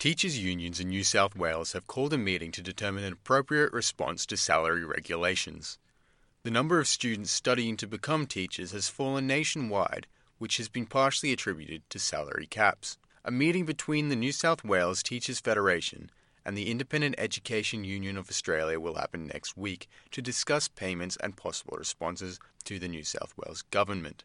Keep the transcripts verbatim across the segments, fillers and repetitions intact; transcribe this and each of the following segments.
Teachers' unions in New South Wales have called a meeting to determine an appropriate response to salary regulations. The number of students studying to become teachers has fallen nationwide, which has been partially attributed to salary caps. A meeting between the New South Wales Teachers Federation and the Independent Education Union of Australia will happen next week to discuss payments and possible responses to the New South Wales Government.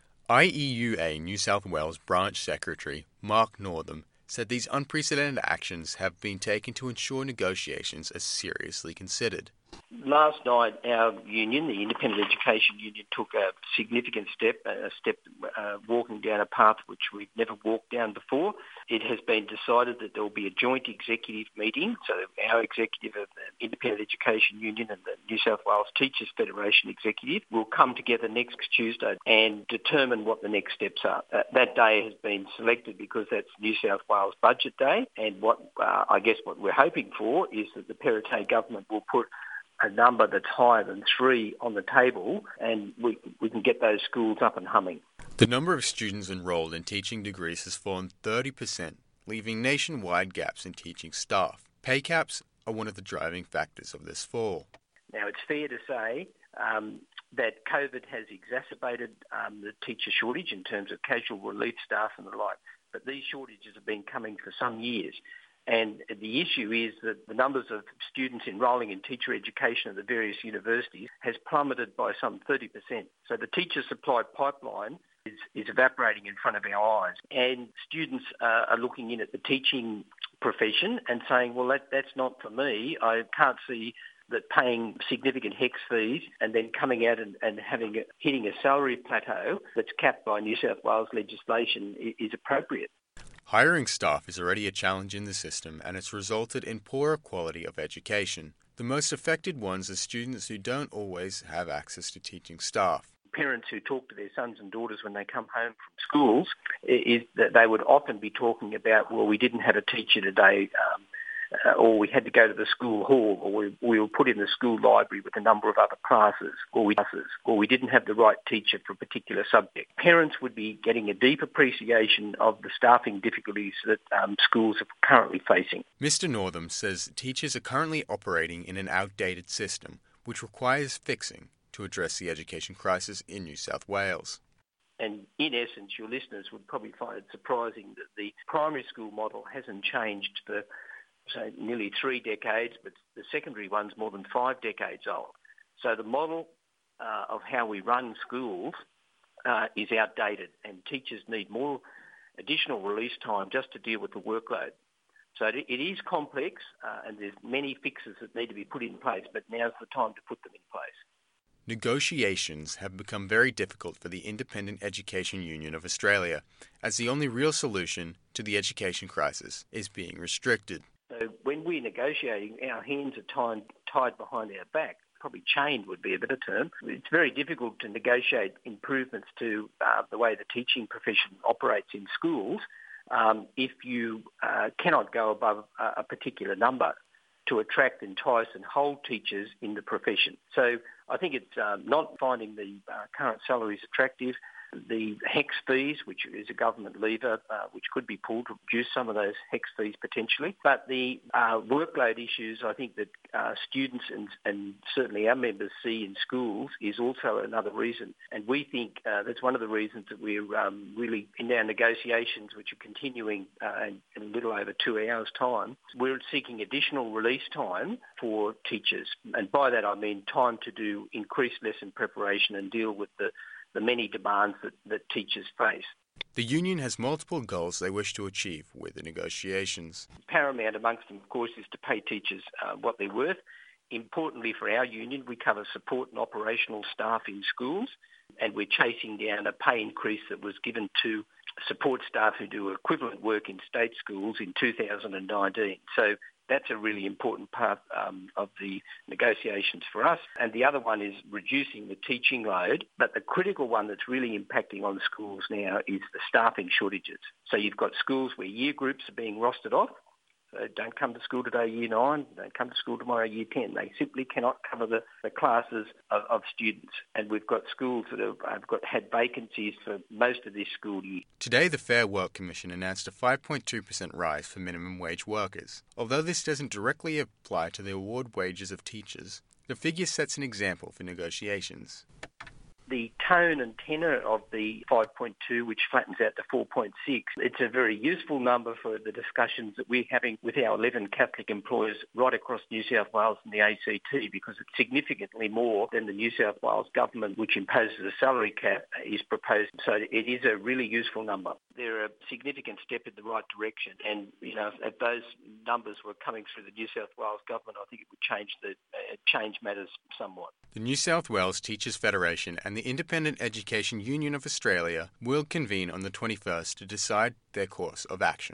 I E U A New South Wales Branch Secretary Mark Northam said these unprecedented actions have been taken to ensure negotiations are seriously considered. Last night, our union, the Independent Education Union, took a significant step, a step uh, walking down a path which we've never walked down before. It has been decided that there will be a joint executive meeting, so our executive of the Independent Education Union and the New South Wales Teachers Federation executive will come together next Tuesday and determine what the next steps are. Uh, that day has been selected because that's New South Wales Budget Day, and what uh, I guess what we're hoping for is that the Perrottet government will put a number that's higher than three on the table, and we we can get those schools up and humming. The number of students enrolled in teaching degrees has fallen thirty percent, leaving nationwide gaps in teaching staff. Pay caps are one of the driving factors of this fall. Now, it's fair to say um, that COVID has exacerbated um, the teacher shortage in terms of casual relief staff and the like, but these shortages have been coming for some years. And the issue is that the numbers of students enrolling in teacher education at the various universities has plummeted by some thirty percent. So the teacher supply pipeline is, is evaporating in front of our eyes. And students uh, are looking in at the teaching profession and saying, well, that, that's not for me. I can't see that paying significant HECS fees and then coming out and, and having a, hitting a salary plateau that's capped by New South Wales legislation is, is appropriate. Hiring staff is already a challenge in the system, and it's resulted in poorer quality of education. The most affected ones are students who don't always have access to teaching staff. Parents who talk to their sons and daughters when they come home from schools is that they would often be talking about, well, we didn't have a teacher today, um, uh, or we had to go to the school hall, or we, we were put in the school library with a number of other classes, or we, or we didn't have the right teacher for a particular subject. Parents would be getting a deep appreciation of the staffing difficulties that um, schools are currently facing. Mister Northam says teachers are currently operating in an outdated system, which requires fixing to address the education crisis in New South Wales. And in essence, your listeners would probably find it surprising that the primary school model hasn't changed for so nearly three decades, but the secondary one's more than five decades old. So the model uh, of how we run schools uh, is outdated, and teachers need more additional release time just to deal with the workload. So it, it is complex, uh, and there's many fixes that need to be put in place, but now's the time to put them in place. Negotiations have become very difficult for the Independent Education Union of Australia, as the only real solution to the education crisis is being restricted. So when we're negotiating, our hands are tied, tied behind our back. Probably chained would be a better term. It's very difficult to negotiate improvements to uh, the way the teaching profession operates in schools um, if you uh, cannot go above a, a particular number to attract, entice and hold teachers in the profession. So I think it's uh, not finding the uh, current salaries attractive. The HECS fees, which is a government lever, uh, which could be pulled to reduce some of those HECS fees potentially. But the uh, workload issues, I think that uh, students and, and certainly our members see in schools is also another reason. And we think uh, that's one of the reasons that we're um, really in our negotiations, which are continuing uh, in, in a little over two hours' time. We're seeking additional release time for teachers. And by that I mean time to do increased lesson preparation and deal with the the many demands that, that teachers face. The union has multiple goals they wish to achieve with the negotiations. Paramount amongst them, of course, is to pay teachers uh, what they're worth. Importantly for our union, we cover support and operational staff in schools, and we're chasing down a pay increase that was given to support staff who do equivalent work in state schools in two thousand nineteen. So that's a really important part um, of the negotiations for us. And the other one is reducing the teaching load. But the critical one that's really impacting on schools now is the staffing shortages. So you've got schools where year groups are being rostered off, So don't come to school today, year nine, don't come to school tomorrow, year ten. They simply cannot cover the, the classes of, of students. And we've got schools that have, have got had vacancies for most of this school year. Today, the Fair Work Commission announced a five point two percent rise for minimum wage workers. Although this doesn't directly apply to the award wages of teachers, the figure sets an example for negotiations. The tone and tenor of the five point two, which flattens out to four point six, it's a very useful number for the discussions that we're having with our eleven Catholic employers right across New South Wales and the A C T, because it's significantly more than the New South Wales government, which imposes a salary cap, is proposed. So it is a really useful number. They're a significant step in the right direction. And, you know, if those numbers were coming through the New South Wales government, I think it would change the uh, change matters somewhat. The New South Wales Teachers Federation and the Independent Education Union of Australia will convene on the twenty-first to decide their course of action.